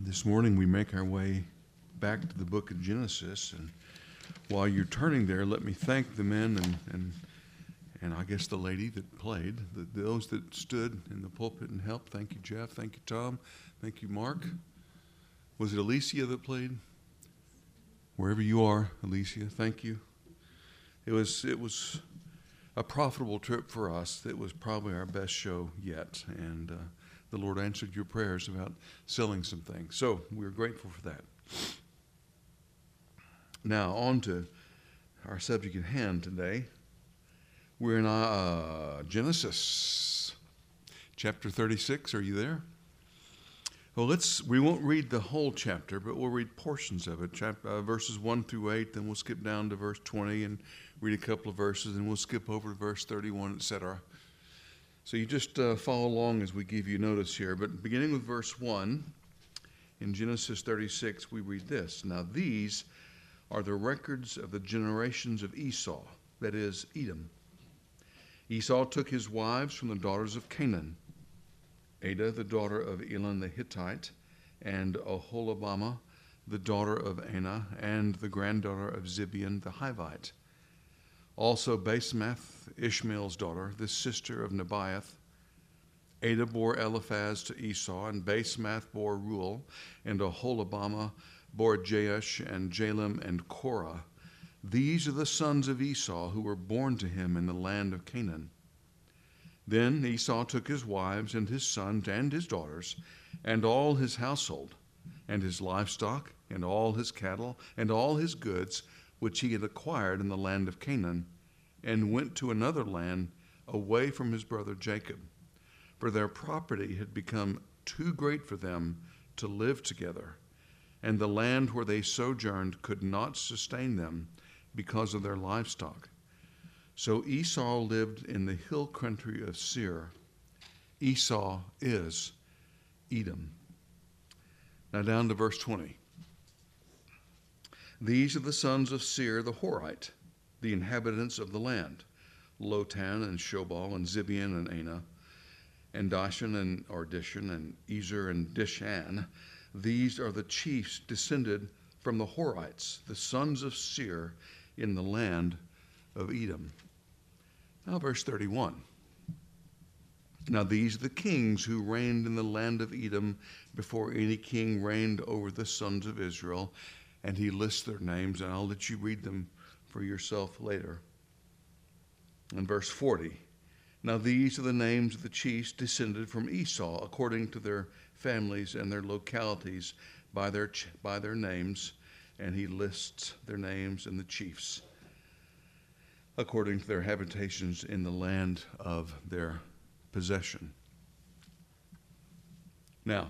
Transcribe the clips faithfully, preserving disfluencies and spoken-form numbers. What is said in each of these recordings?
This morning we make our way back to the book of Genesis, and while you're turning there, let me thank the men and and, and I guess the lady that played, the, those that stood in the pulpit and helped. Thank you, Jeff. Thank you, Tom. Thank you, Mark. Was it Alicia that played? Wherever you are, Alicia, thank you. It was it was a profitable trip for us. It was probably our best show yet, and uh, the Lord answered your prayers about selling some things. So we're grateful for that. Now, on to our subject at hand today. We're in uh, Genesis chapter thirty-six. Are you there? Well, let's. We won't read the whole chapter, but we'll read portions of it, chap, uh, verses one through eight. Then we'll skip down to verse twenty and read a couple of verses, and we'll skip over to verse thirty-one, et cetera. So you just uh, follow along as we give you notice here. But beginning with verse one, in Genesis thirty-six, we read this. Now these are the records of the generations of Esau, that is, Edom. Esau took his wives from the daughters of Canaan, Adah, the daughter of Elon the Hittite, and Oholibamah, the daughter of Anah, and the granddaughter of Zibeon the Hivite. Also Basemath, Ishmael's daughter, the sister of Nebaioth. Adah bore Eliphaz to Esau, and Basemath bore Ruel, and Oholibamah bore Jeush, and Jalem, and Korah. These are the sons of Esau who were born to him in the land of Canaan. Then Esau took his wives and his sons and his daughters, and all his household, and his livestock, and all his cattle, and all his goods, which he had acquired in the land of Canaan, and went to another land away from his brother Jacob. For their property had become too great for them to live together, and the land where they sojourned could not sustain them because of their livestock. So Esau lived in the hill country of Seir. Esau is Edom. Now down to verse twenty. These are the sons of Seir the Horite, the inhabitants of the land, Lotan and Shobal and Zibeon and Anah, and Dashan and or Dishan and Ezer and Dishan. These are the chiefs descended from the Horites, the sons of Seir, in the land of Edom. Now verse thirty-one. Now these are the kings who reigned in the land of Edom before any king reigned over the sons of Israel. And he lists their names, and I'll let you read them for yourself later. In verse forty, now these are the names of the chiefs descended from Esau, according to their families and their localities by their by their names, and he lists their names and the chiefs according to their habitations in the land of their possession. Now,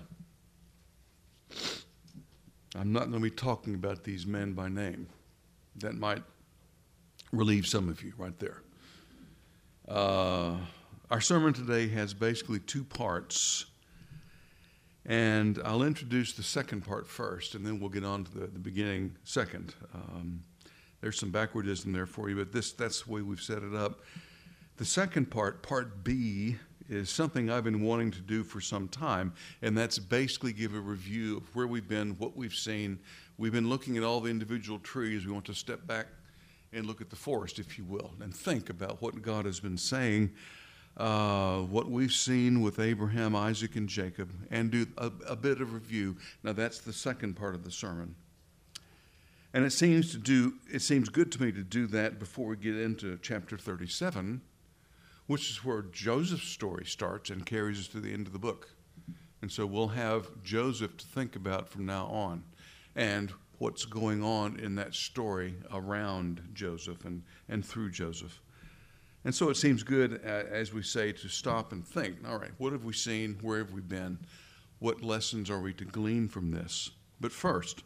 I'm not going to be talking about these men by name. That might relieve some of you right there. Uh, our sermon today has basically two parts, and I'll introduce the second part first, and then we'll get on to the, the beginning second. Um, there's some backwardism there for you, but this that's the way we've set it up. The second part, part B, is something I've been wanting to do for some time, and that's basically give a review of where we've been, what we've seen. We've been looking at all the individual trees. We want to step back and look at the forest, if you will, and think about what God has been saying, uh, what we've seen with Abraham, Isaac, and Jacob, and do a, a bit of review. Now, that's the second part of the sermon. And it seems to do. It seems good to me to do that before we get into chapter thirty-seven, which is where Joseph's story starts and carries us to the end of the book. And so we'll have Joseph to think about from now on, and what's going on in that story around Joseph and, and through Joseph. And so it seems good, uh, as we say, to stop and think, all right, what have we seen? Where have we been? What lessons are we to glean from this? But first,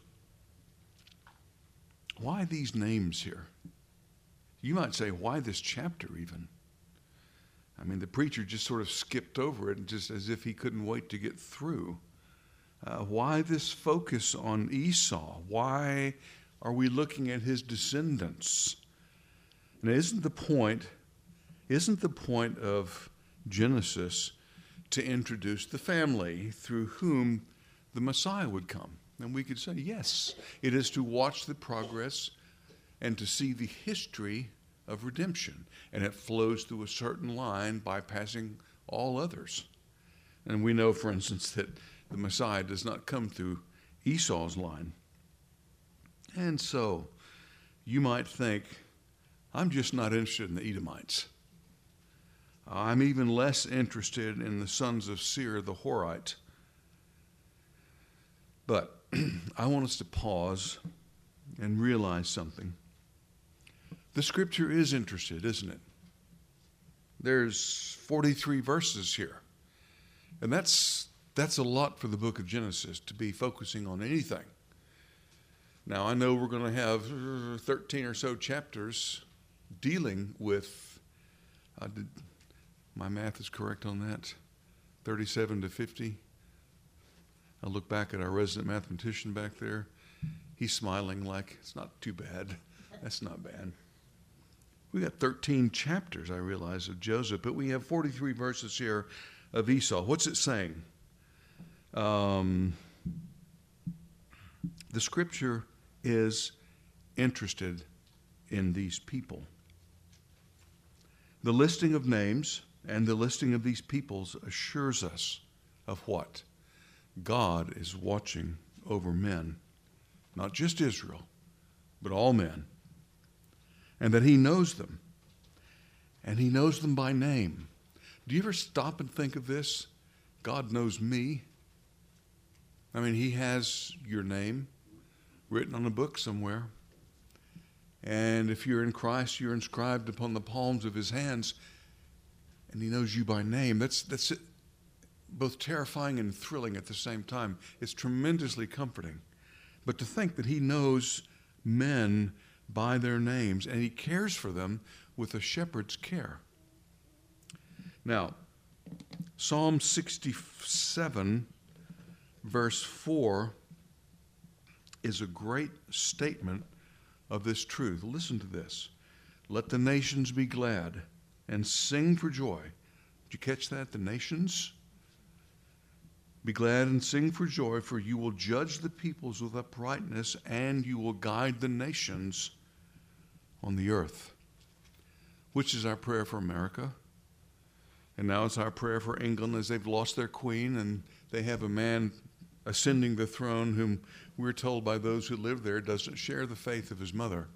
why these names here? You might say, why this chapter even? I mean, the preacher just sort of skipped over it just as if he couldn't wait to get through. Uh, why this focus on Esau? Why are we looking at his descendants? And isn't the point, isn't the point of Genesis to introduce the family through whom the Messiah would come. And we could say, yes, it is to watch the progress and to see the history of redemption. And it flows through a certain line, bypassing all others. And we know, for instance, that the Messiah does not come through Esau's line. And so you might think, I'm just not interested in the Edomites. I'm even less interested in the sons of Seir, the Horite. But I want us to pause and realize something. The scripture is interested, isn't it? There's forty-three verses here. And that's that's a lot for the book of Genesis to be focusing on anything. Now, I know we're going to have thirteen or so chapters dealing with, uh, did, my math is correct on that, thirty-seven to fifty. I look back at our resident mathematician back there. He's smiling like, it's not too bad. That's not bad. We got thirteen chapters, I realize, of Joseph, but we have forty-three verses here of Esau. What's it saying? Um, the scripture is interested in these people. The listing of names and the listing of these peoples assures us of what? God is watching over men, not just Israel, but all men, and that he knows them, and he knows them by name. Do you ever stop and think of this? God knows me. I mean, he has your name written on a book somewhere. And if you're in Christ, you're inscribed upon the palms of his hands, and he knows you by name. That's, that's it. Both terrifying and thrilling at the same time. It's tremendously comforting. But to think that he knows men by their names, and he cares for them with a shepherd's care. Now, Psalm sixty-seven, verse four, is a great statement of this truth. Listen to this. Let the nations be glad and sing for joy. Did you catch that? The nations? Be glad and sing for joy, for you will judge the peoples with uprightness, and you will guide the nations on the earth. Which is our prayer for America. And now it's our prayer for England as they've lost their queen and they have a man ascending the throne whom we're told by those who live there doesn't share the faith of his mother.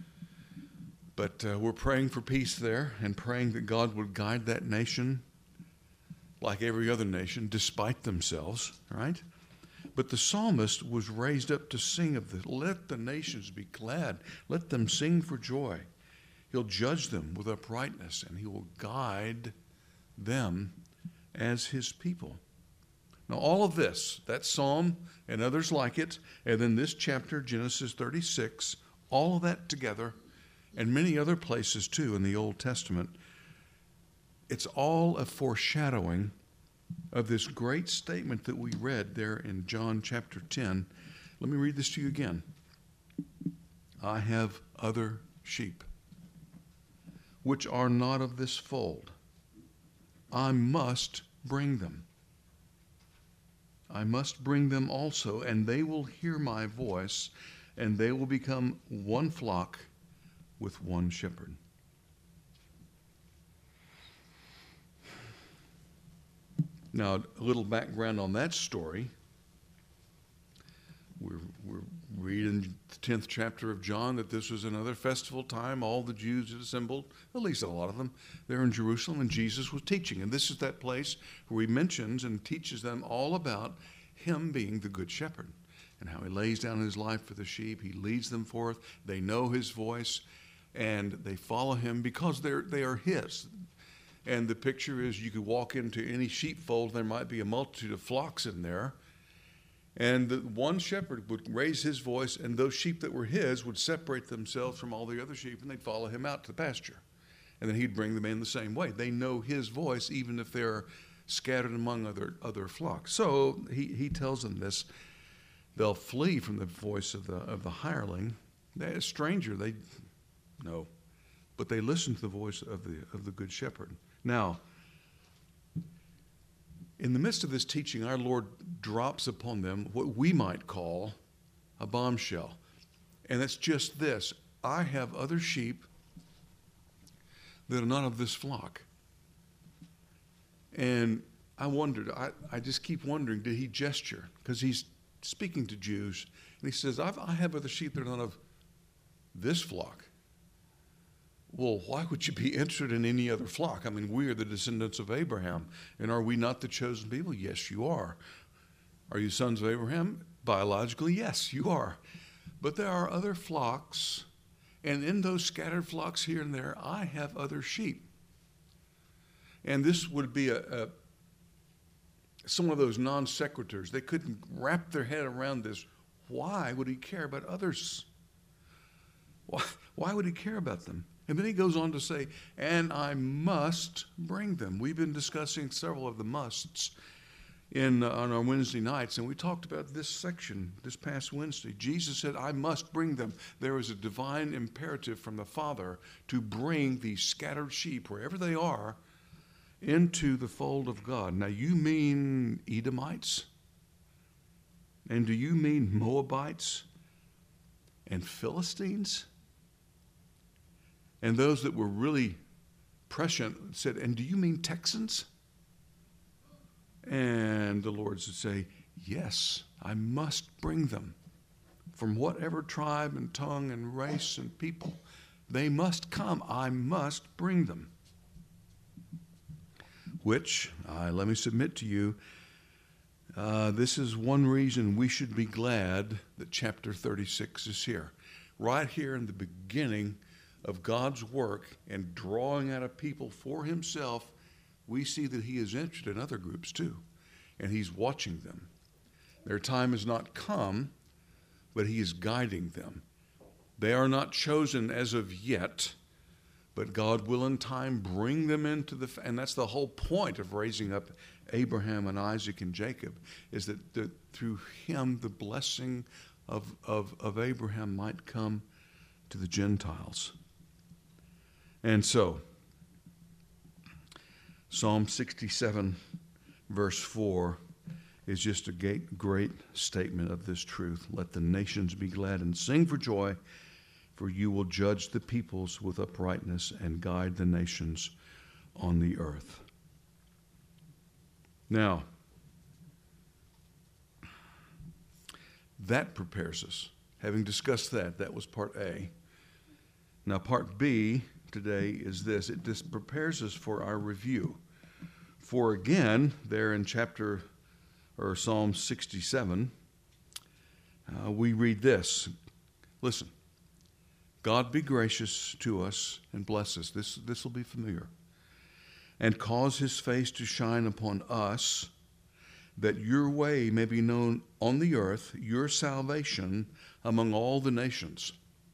But uh, we're praying for peace there and praying that God would guide that nation like every other nation, despite themselves, right? But the psalmist was raised up to sing of the, let the nations be glad. Let them sing for joy. He'll judge them with uprightness, and he will guide them as his people. Now, all of this, that psalm and others like it, and then this chapter, Genesis thirty-six, all of that together, and many other places too in the Old Testament, it's all a foreshadowing of this great statement that we read there in John chapter ten. Let me read this to you again. I have other sheep, which are not of this fold. I must bring them. I must bring them also, and they will hear my voice, and they will become one flock with one shepherd. Now, a little background on that story. We're, we're reading the tenth chapter of John that this was another festival time. All the Jews had assembled, at least a lot of them, there in Jerusalem, and Jesus was teaching. And this is that place where he mentions and teaches them all about him being the good shepherd and how he lays down his life for the sheep. He leads them forth. They know his voice, and they follow him because they're, they are his. And the picture is you could walk into any sheepfold, there might be a multitude of flocks in there. And the one shepherd would raise his voice, and those sheep that were his would separate themselves from all the other sheep, and they'd follow him out to the pasture. And then he'd bring them in the same way. They know his voice, even if they're scattered among other, other flocks. So he, he tells them this. They'll flee from the voice of the, of the hireling. They're a stranger, they no. But they listen to the voice of the, of the good shepherd. Now, In the midst of this teaching, our Lord drops upon them what we might call a bombshell. And it's just this: I have other sheep that are not of this flock. And I wondered, I, I just keep wondering, did he gesture? Because he's speaking to Jews, and he says, I've, I have other sheep that are not of this flock. Well, why would you be interested in any other flock? I mean, we are the descendants of Abraham, and are we not the chosen people? Yes, you are. Are you sons of Abraham? Biologically, yes, you are. But there are other flocks, and in those scattered flocks here and there, I have other sheep. And this would be a, a some of those non sequiturs. They couldn't wrap their head around this. Why would he care about others? Why, why would he care about them? And then he goes on to say, and I must bring them. We've been discussing several of the musts in uh, on our Wednesday nights, and we talked about this section this past Wednesday. Jesus said, I must bring them. There is a divine imperative from the Father to bring these scattered sheep, wherever they are, into the fold of God. Now, you mean Edomites? And do you mean Moabites and Philistines? And those that were really prescient said, and do you mean Texans? And the Lord would say, yes, I must bring them from whatever tribe and tongue and race and people. They must come. I must bring them. Which, uh, let me submit to you, uh, this is one reason we should be glad that chapter thirty-six is here. Right here in the beginning of God's work and drawing out a people for himself, we see that he is interested in other groups too, and he's watching them. Their time has not come, but he is guiding them. They are not chosen as of yet, but God will in time bring them into the, and that's the whole point of raising up Abraham and Isaac and Jacob, is that the, through him the blessing of, of, of Abraham might come to the Gentiles. And so, Psalm sixty-seven, verse four, is just a great, great statement of this truth. Let the nations be glad and sing for joy, for you will judge the peoples with uprightness and guide the nations on the earth. Now, that prepares us. Having discussed that, that was part A. Now, part B today is this. It just prepares us for our review. For again, there in chapter, or Psalm sixty-seven, uh, we read this. Listen. God be gracious to us and bless us. This, this will be familiar. And cause his face to shine upon us, that your way may be known on the earth, your salvation among all the nations.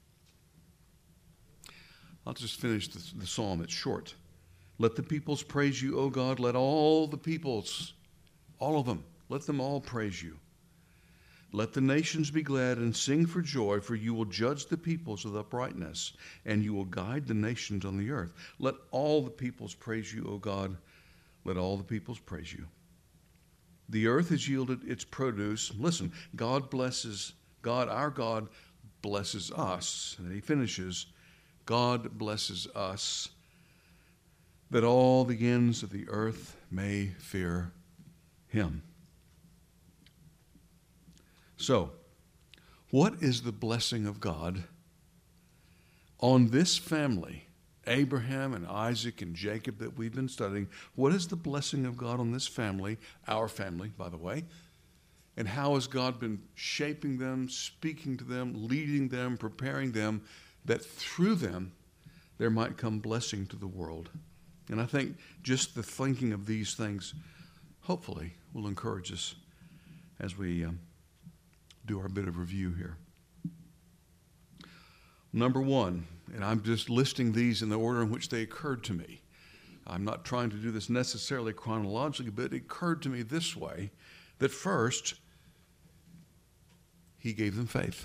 I'll just finish the, the psalm. It's short. Let the peoples praise you, O God. Let all the peoples, all of them, let them all praise you. Let the nations be glad and sing for joy, for you will judge the peoples with uprightness, and you will guide the nations on the earth. Let all the peoples praise you, O God. Let all the peoples praise you. The earth has yielded its produce. Listen, God blesses, God, our God, blesses us. And then he finishes, God blesses us, that all the ends of the earth may fear him. So, what is the blessing of God on this family, Abraham and Isaac and Jacob that we've been studying? What is the blessing of God on this family, our family, by the way? And how has God been shaping them, speaking to them, leading them, preparing them, that through them there might come blessing to the world? And I think just the thinking of these things, hopefully, will encourage us as we um, do our bit of review here. Number one, and I'm just listing these in the order in which they occurred to me. I'm not trying to do this necessarily chronologically, but it occurred to me this way, that first, he gave them faith.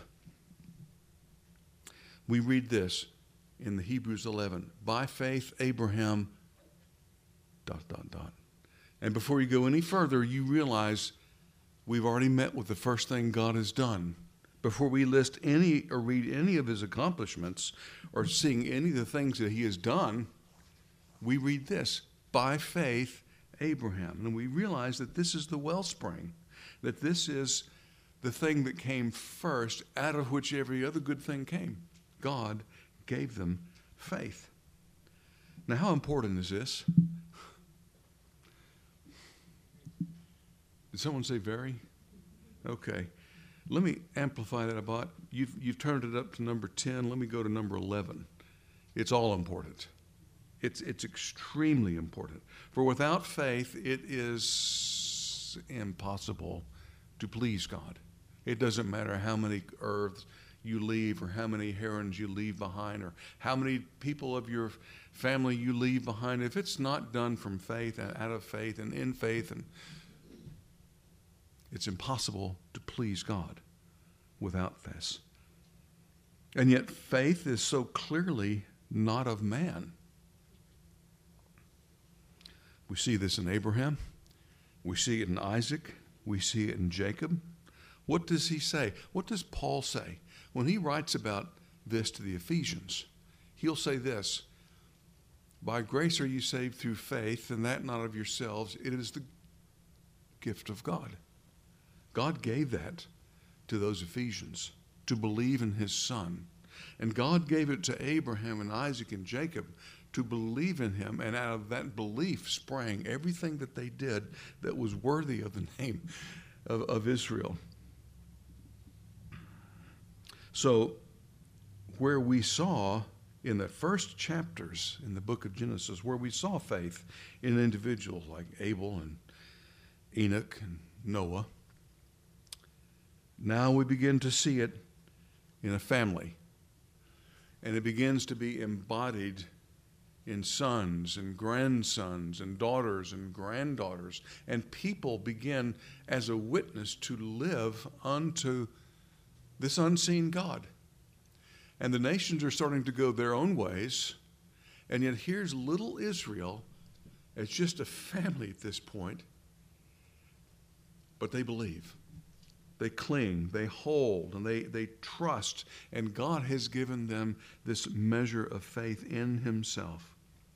We read this in the Hebrews eleven. By faith, Abraham, dot, dot, dot. And before you go any further, you realize we've already met with the first thing God has done. Before we list any or read any of his accomplishments or seeing any of the things that he has done, we read this: by faith, Abraham. And we realize that this is the wellspring, that this is the thing that came first, out of which every other good thing came. God gave them faith. Now, how important is this? Did someone say very? Okay. Let me amplify that about. You've, you've turned it up to number ten. Let me go to number eleven. It's all important. It's, it's extremely important. For without faith, it is impossible to please God. It doesn't matter how many earths you leave, or how many herons you leave behind, or how many people of your family you leave behind. If it's not done from faith and out of faith and in faith, and it's impossible to please God without this. And yet faith is so clearly not of man. We see this in Abraham. We see it in Isaac. We see it in Jacob. What does he say? What does Paul say? When he writes about this to the Ephesians, he'll say this: by grace are you saved through faith, and that not of yourselves. It is the gift of God. God gave that to those Ephesians to believe in his Son. And God gave it to Abraham and Isaac and Jacob to believe in him. And out of that belief sprang everything that they did that was worthy of the name of, of Israel. So where we saw in the first chapters in the book of Genesis, where we saw faith in individuals like Abel and Enoch and Noah, now we begin to see it in a family. And it begins to be embodied in sons and grandsons and daughters and granddaughters. And people begin as a witness to live unto this unseen God. And the nations are starting to go their own ways. And yet here's little Israel as just a family at this point. But they believe. They cling, they hold, and they, they trust. And God has given them this measure of faith in himself.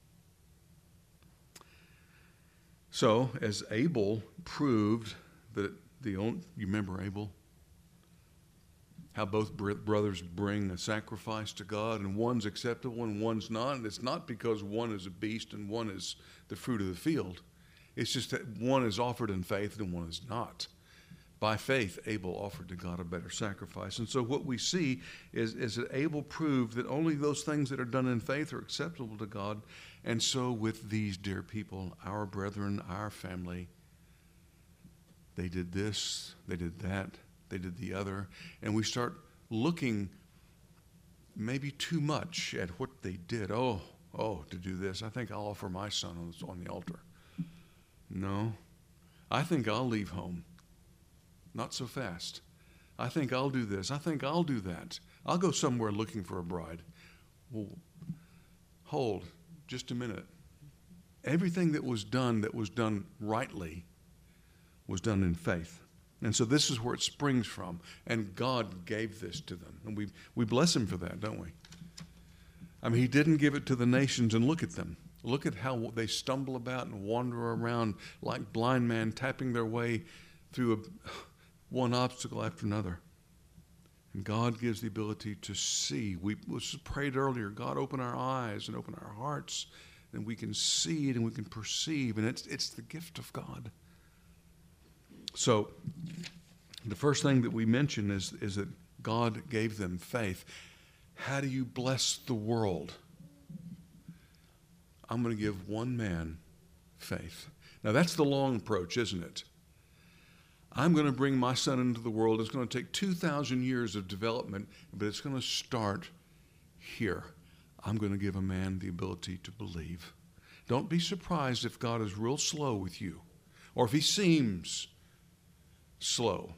So, as Abel proved that the only, you remember Abel? How both brothers bring a sacrifice to God, and one's acceptable and one's not. And it's not because one is a beast and one is the fruit of the field. It's just that one is offered in faith and one is not. By faith, Abel offered to God a better sacrifice. And so what we see is, is that Abel proved that only those things that are done in faith are acceptable to God. And so with these dear people, our brethren, our family, they did this, they did that, they did the other. And we start looking maybe too much at what they did. Oh, oh, to do this. I think I'll offer my son on, on the altar. No, I think I'll leave home. Not so fast. I think I'll do this. I think I'll do that. I'll go somewhere looking for a bride. Well, hold just a minute. Everything that was done, that was done rightly, was done in faith. And so this is where it springs from. And God gave this to them. And we, we bless him for that, don't we? I mean, he didn't give it to the nations, and look at them. Look at how they stumble about and wander around like blind men, tapping their way through a... one obstacle after another. And God gives the ability to see. We was prayed earlier, God, open our eyes and open our hearts, and we can see it and we can perceive, and it's it's the gift of God. So the first thing that we mention is, is that God gave them faith. How do you bless the world? I'm going to give one man faith. Now that's the long approach, isn't it? I'm going to bring my son into the world. It's going to take two thousand years of development, but it's going to start here. I'm going to give a man the ability to believe. Don't be surprised if God is real slow with you, or if he seems slow.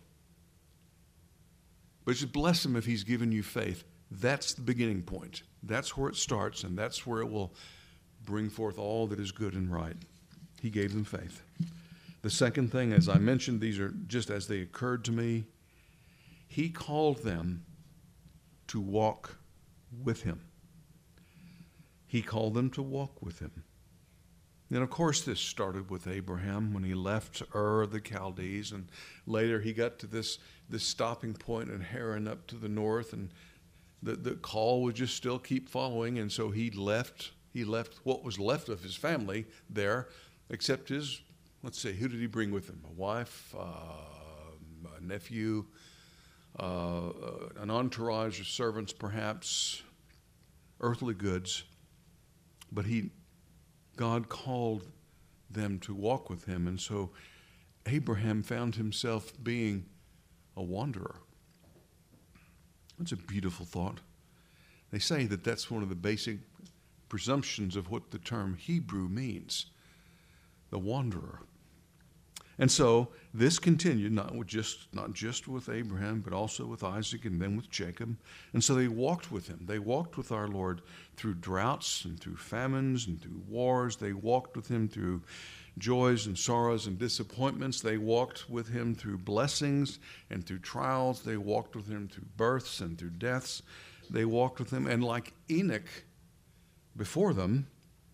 But just bless him if he's given you faith. That's the beginning point. That's where it starts, and that's where it will bring forth all that is good and right. He gave them faith. The second thing, as I mentioned, these are just as they occurred to me, he called them to walk with him. He called them to walk with him. And of course, this started with Abraham when he left Ur of the Chaldees, and later he got to this, this stopping point in Haran up to the north, and the, the call would just still keep following, and so he left, he left what was left of his family there, except his, let's see, who did he bring with him? A wife, uh, a nephew, uh, an entourage of servants perhaps, earthly goods, but he God called them to walk with him, and so Abraham found himself being a wanderer. That's a beautiful thought. They say that that's one of the basic presumptions of what the term Hebrew means, the wanderer. And so this continued, not with just not just with Abraham, but also with Isaac and then with Jacob. And so they walked with him. They walked with our Lord through droughts and through famines and through wars. They walked with him through joys and sorrows and disappointments. They walked with him through blessings and through trials. They walked with him through births and through deaths. They walked with him. And like Enoch before them,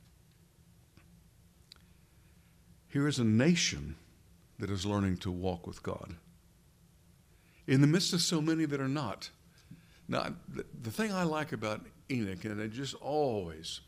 here is a nation that is learning to walk with God in the midst of so many that are not. Now, the, the thing I like about Enoch, and it just always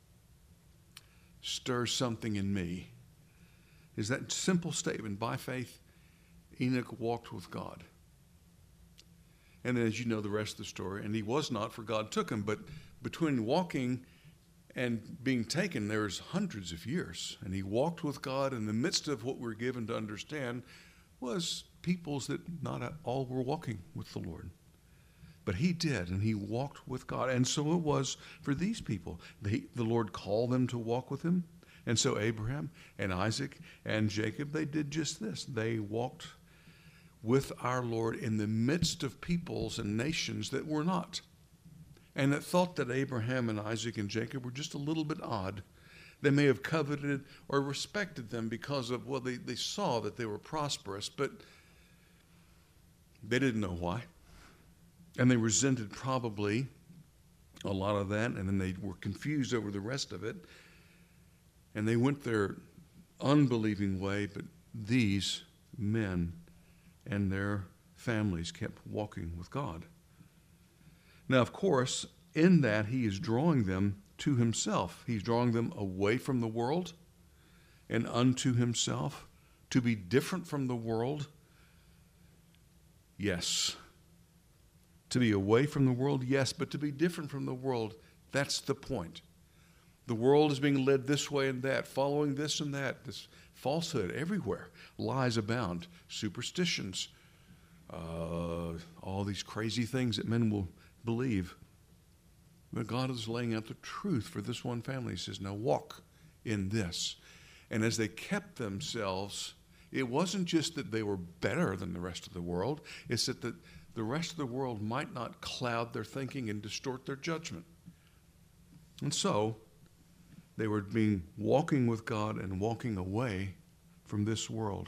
stirs something in me, is that simple statement, by faith, Enoch walked with God. And then, as you know the rest of the story, and he was not, for God took him, but between walking and being taken, there's hundreds of years. And he walked with God in the midst of what we're given to understand was peoples that not all were walking with the Lord. But he did, and he walked with God. And so it was for these people. They, the Lord called them to walk with him. And so Abraham and Isaac and Jacob, they did just this. They walked with our Lord in the midst of peoples and nations that were not, and that thought that Abraham and Isaac and Jacob were just a little bit odd. They may have coveted or respected them because of, well, they, they saw that they were prosperous, but they didn't know why. And they resented probably a lot of that, and then they were confused over the rest of it. And they went their unbelieving way, but these men and their families kept walking with God. Now, of course, in that, he is drawing them to himself. He's drawing them away from the world and unto himself. To be different from the world, yes. To be away from the world, yes. But to be different from the world, that's the point. The world is being led this way and that, following this and that, this falsehood everywhere. Lies abound, superstitions, uh, all these crazy things that men will believe. But God is laying out the truth for this one family. He says, now walk in this. And as they kept themselves, it wasn't just that they were better than the rest of the world. It's that the, the rest of the world might not cloud their thinking and distort their judgment. And so they were being walking with God and walking away from this world.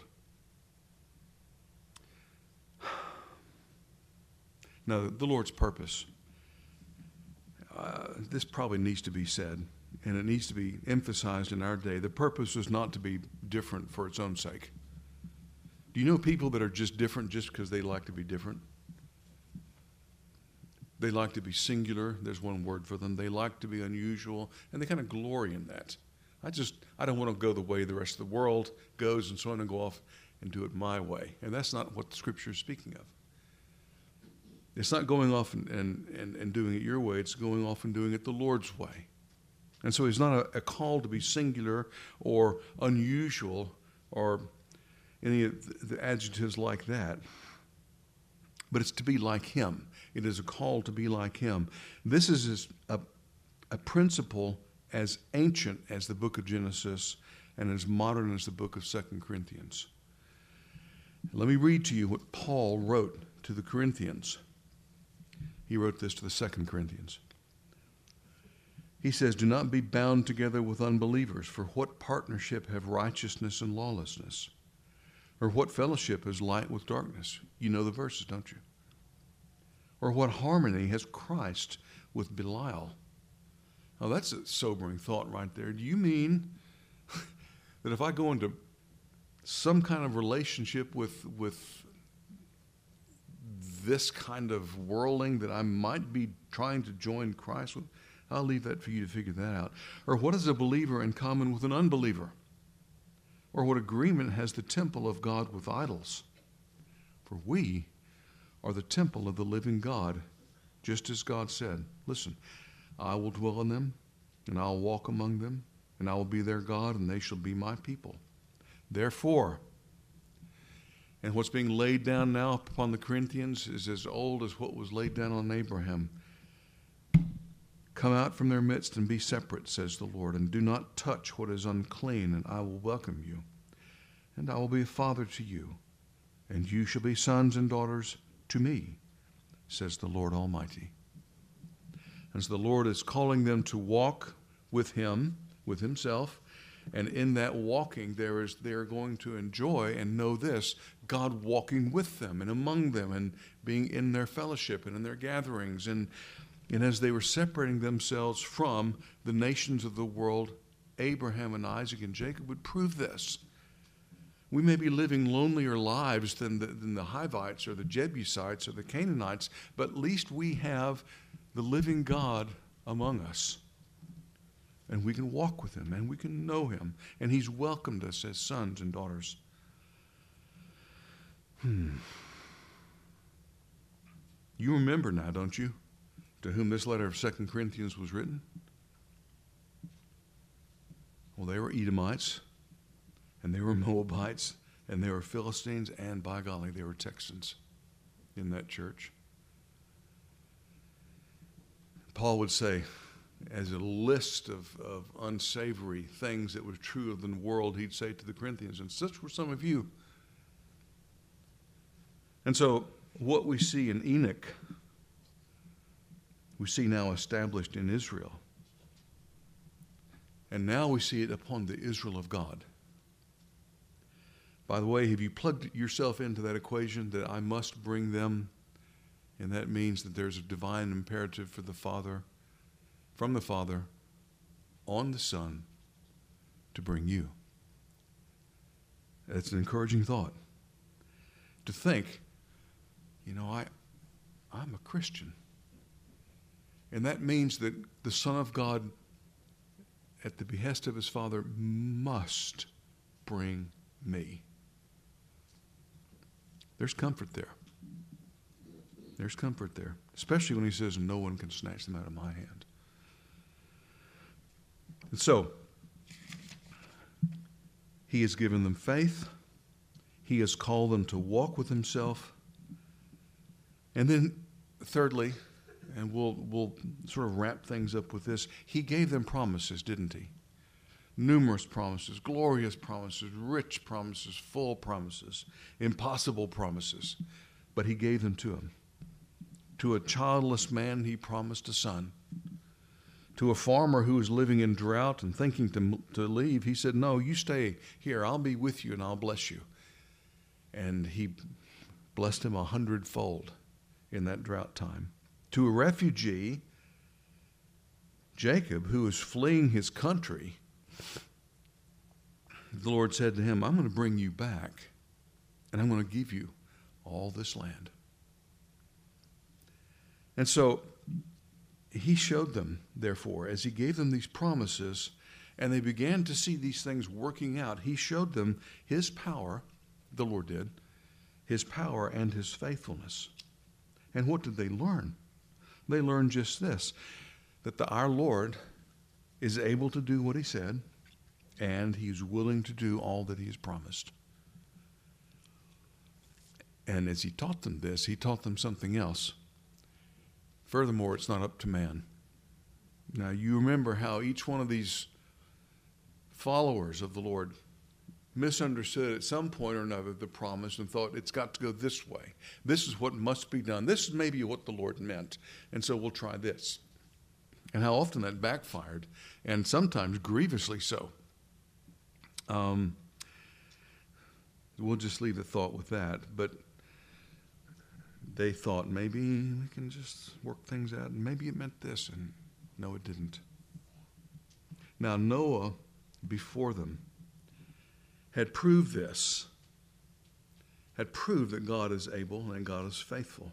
Now, the Lord's purpose, uh, this probably needs to be said, and it needs to be emphasized in our day. The purpose is not to be different for its own sake. Do you know people that are just different just because they like to be different? They like to be singular. There's one word for them. They like to be unusual, and they kind of glory in that. I just, I don't want to go the way the rest of the world goes, and so I'm going to go off and do it my way. And that's not what the Scripture is speaking of. It's not going off and, and, and, and doing it your way. It's going off and doing it the Lord's way. And so he's not a, a call to be singular or unusual or any of the adjectives like that. But it's to be like him. It is a call to be like him. This is a, a principle as ancient as the book of Genesis and as modern as the book of Second Corinthians. Let me read to you what Paul wrote to the Corinthians. He wrote this to the Second Corinthians. He says, do not be bound together with unbelievers, for what partnership have righteousness and lawlessness? Or what fellowship is light with darkness? You know the verses, don't you? Or what harmony has Christ with Belial? Now that's a sobering thought right there. Do you mean that if I go into some kind of relationship with, with this kind of worldling that I might be trying to join Christ with? I'll leave that for you to figure that out. Or what has a believer in common with an unbeliever? Or what agreement has the temple of God with idols? For we are the temple of the living God, just as God said. Listen, I will dwell in them, and I will walk among them, and I will be their God, and they shall be my people. Therefore, and what's being laid down now upon the Corinthians is as old as what was laid down on Abraham. Come out from their midst and be separate, says the Lord, and do not touch what is unclean, and I will welcome you. And I will be a father to you, and you shall be sons and daughters to me, says the Lord Almighty. And so the Lord is calling them to walk with him, with himself, and in that walking there is they're going to enjoy and know this, God walking with them and among them and being in their fellowship and in their gatherings. And And as they were separating themselves from the nations of the world, Abraham and Isaac and Jacob would prove this. We may be living lonelier lives than the, than the Hivites or the Jebusites or the Canaanites, but at least we have the living God among us. And we can walk with him and we can know him. And he's welcomed us as sons and daughters. Hmm. You remember now, don't you? To whom this letter of Second Corinthians was written? Well, they were Edomites, and they were Moabites, and they were Philistines, and by golly, they were Texans in that church. Paul would say, as a list of, of unsavory things that were true of the world, he'd say to the Corinthians, and such were some of you. And so, what we see in Enoch, we see now established in Israel. And now we see it upon the Israel of God. By the way, have you plugged yourself into that equation that I must bring them? And that means that there's a divine imperative for the Father, from the Father, on the Son, to bring you. It's an encouraging thought. To think, you know, I, I'm a Christian. And that means that the Son of God, at the behest of his Father, must bring me. There's comfort there. There's comfort there. Especially when he says, no one can snatch them out of my hand. And so, he has given them faith. He has called them to walk with himself. And then, thirdly, and we'll we'll sort of wrap things up with this. He gave them promises, didn't he? Numerous promises, glorious promises, rich promises, full promises, impossible promises. But he gave them to them. To a childless man, he promised a son. To a farmer who was living in drought and thinking to, to leave, he said, no, you stay here. I'll be with you and I'll bless you. And he blessed him a hundredfold in that drought time. To a refugee, Jacob, who was fleeing his country, the Lord said to him, I'm going to bring you back, and I'm going to give you all this land. And so he showed them, therefore, as he gave them these promises, and they began to see these things working out, he showed them his power, the Lord did, his power and his faithfulness. And what did they learn? They learned just this, that the, our Lord is able to do what he said, and he's willing to do all that he has promised. And as he taught them this, he taught them something else. Furthermore, it's not up to man. Now, you remember how each one of these followers of the Lord misunderstood at some point or another the promise and thought it's got to go this way. This is what must be done. This is maybe what the Lord meant. And so we'll try this. and how often that backfired, and sometimes grievously so. Um, we'll just leave the thought with that. But they thought maybe we can just work things out, and maybe it meant this, and no, it didn't. Now, Noah, before them, had proved this, had proved that God is able and God is faithful.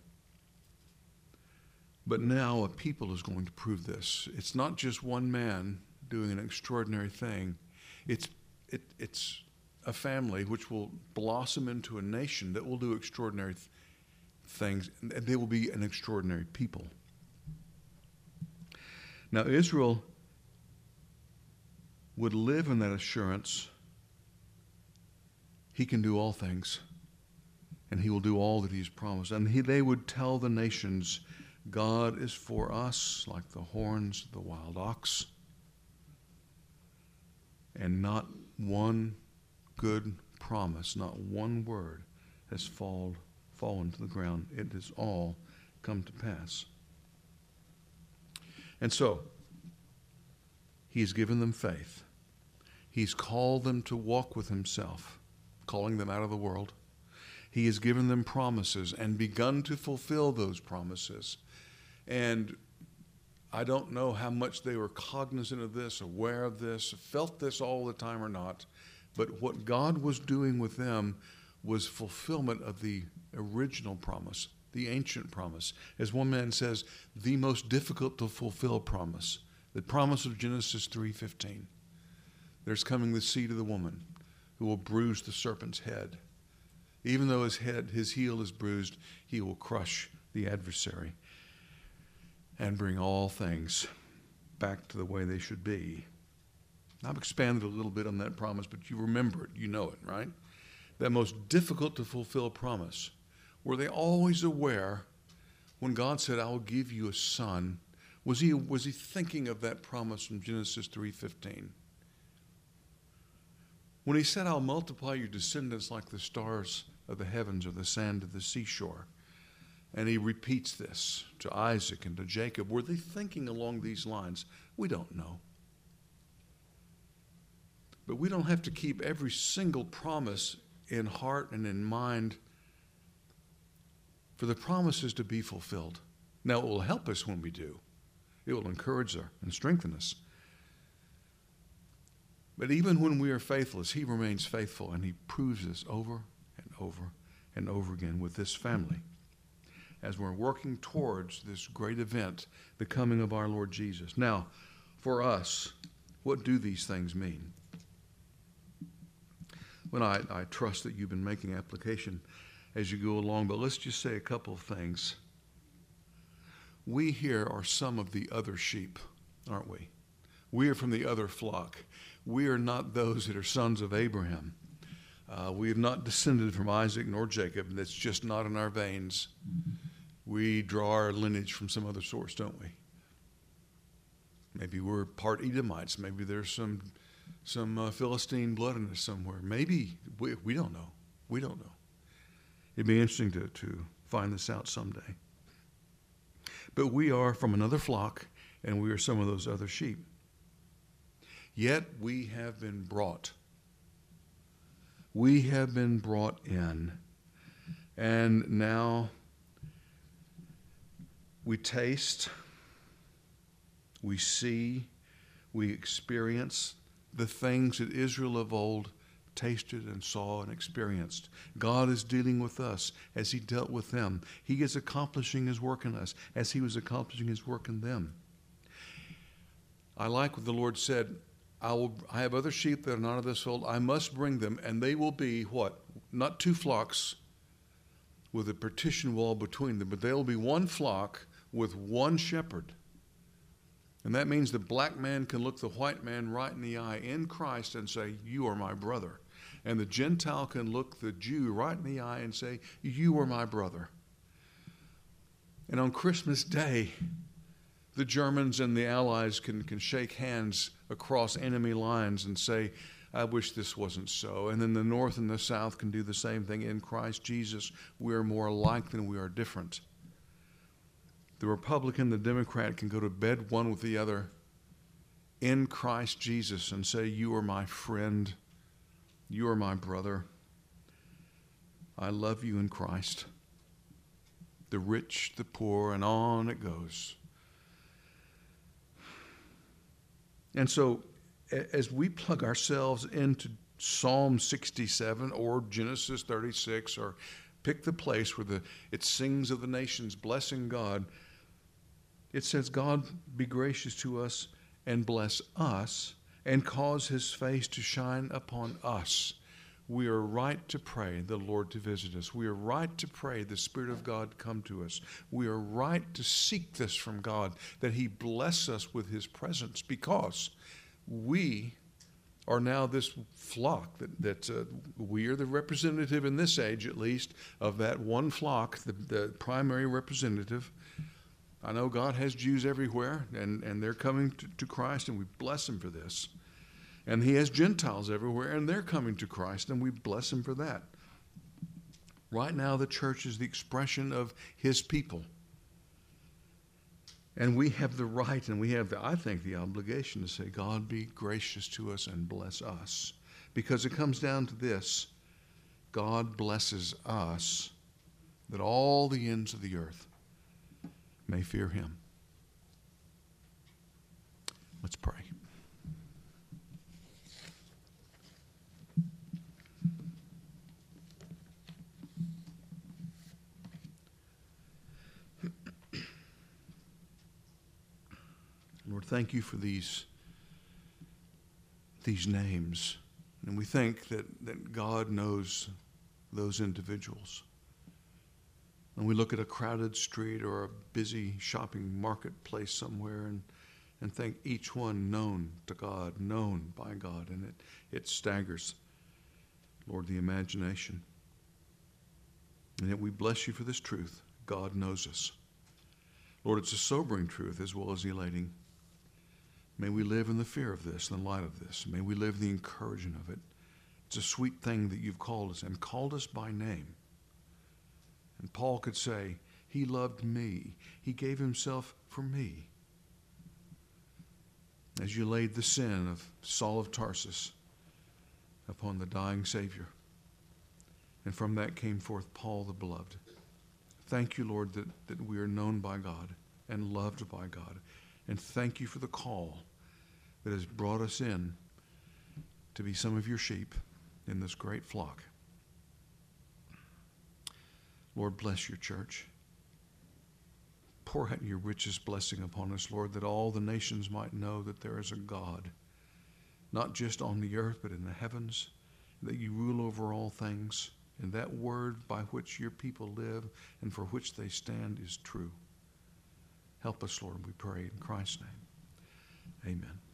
But now a people is going to prove this. It's not just one man doing an extraordinary thing. It's it, it's a family which will blossom into a nation that will do extraordinary th- things. And they will be an extraordinary people. Now Israel would live in that assurance. He can do all things, and he will do all that he's promised. And he, they would tell the nations, God is for us like the horns of the wild ox. And not one good promise, not one word has fall, fallen to the ground. It has all come to pass. And so, he's given them faith. He's called them to walk with himself, calling them out of the world. He has given them promises and begun to fulfill those promises. And I don't know how much they were cognizant of this, aware of this, felt this all the time or not, but what God was doing with them was fulfillment of the original promise, the ancient promise. As one man says, the most difficult to fulfill promise, the promise of Genesis three fifteen. There's coming the seed of the woman who will bruise the serpent's head. Even though his head, his heel is bruised, he will crush the adversary and bring all things back to the way they should be. I've expanded a little bit on that promise, but you remember it, you know it, right? That most difficult to fulfill promise. Were they always aware when God said, I will give you a son? Was he, was he thinking of that promise from Genesis three fifteen? When he said, I'll multiply your descendants like the stars of the heavens or the sand of the seashore, and he repeats this to Isaac and to Jacob, were they thinking along these lines? We don't know. But we don't have to keep every single promise in heart and in mind for the promises to be fulfilled. Now, it will help us when we do. It will encourage us and strengthen us. But even when we are faithless, he remains faithful, and he proves this over and over and over again with this family as we're working towards this great event, the coming of our Lord Jesus. Now, for us, what do these things mean? Well, I, I trust that you've been making application as you go along, but let's just say a couple of things. We here are some of the other sheep, aren't we? We are from the other flock. We are not those that are sons of Abraham. Uh, we have not descended from Isaac nor Jacob. That's just not in our veins. We draw our lineage from some other source, don't we? Maybe we're part Edomites. Maybe there's some some uh, Philistine blood in us somewhere. Maybe. We, we don't know. We don't know. It'd be interesting to, to find this out someday. But we are from another flock, and we are some of those other sheep. Yet we have been brought. We have been brought in. And now we taste, we see, we experience the things that Israel of old tasted and saw and experienced. God is dealing with us as he dealt with them. He is accomplishing his work in us as he was accomplishing his work in them. I like what the Lord said, I will. I have other sheep that are not of this fold. I must bring them, and they will be what? Not two flocks with a partition wall between them, but they will be one flock with one shepherd. And that means the black man can look the white man right in the eye in Christ and say, you are my brother. And the Gentile can look the Jew right in the eye and say, you are my brother. And on Christmas Day, the Germans and the Allies can, can shake hands across enemy lines and say, I wish this wasn't so. And then the North and the South can do the same thing. In Christ Jesus, we are more alike than we are different. The Republican, the Democrat can go to bed one with the other in Christ Jesus and say, you are my friend. You are my brother. I love you in Christ. The rich, the poor, and on it goes. And so as we plug ourselves into Psalm sixty-seven or Genesis thirty-six, or pick the place where the, it sings of the nations blessing God, it says, God be gracious to us and bless us and cause his face to shine upon us. We are right to pray the Lord to visit us. We are right to pray the Spirit of God come to us. We are right to seek this from God, that he bless us with his presence, because we are now this flock that, that uh, we are the representative in this age, at least, of that one flock, the, the primary representative. I know God has Jews everywhere, and, and they're coming to, to Christ, and we bless him for this. And he has Gentiles everywhere, and they're coming to Christ, and we bless him for that. Right now, the church is the expression of his people. And we have the right, and we have, the, I think, the obligation to say, God be gracious to us and bless us. Because it comes down to this: God blesses us, that all the ends of the earth may fear him. Let's pray. Lord, thank you for these, these names. And we think that, that God knows those individuals. And we look at a crowded street or a busy shopping marketplace somewhere and, and think each one known to God, known by God. And it, it staggers, Lord, the imagination. And yet we bless you for this truth. God knows us. Lord, it's a sobering truth as well as elating. May we live in the fear of this, in the light of this. May we live the encouragement of it. It's a sweet thing that you've called us, and called us by name. And Paul could say, he loved me. He gave himself for me. As you laid the sin of Saul of Tarsus upon the dying Savior. And from that came forth Paul the beloved. Thank you, Lord, that, that we are known by God and loved by God. And thank you for the call that has brought us in to be some of your sheep in this great flock. Lord, bless your church. Pour out your richest blessing upon us, Lord, that all the nations might know that there is a God, not just on the earth, but in the heavens, that you rule over all things, and that word by which your people live and for which they stand is true. Help us, Lord, we pray in Christ's name. Amen.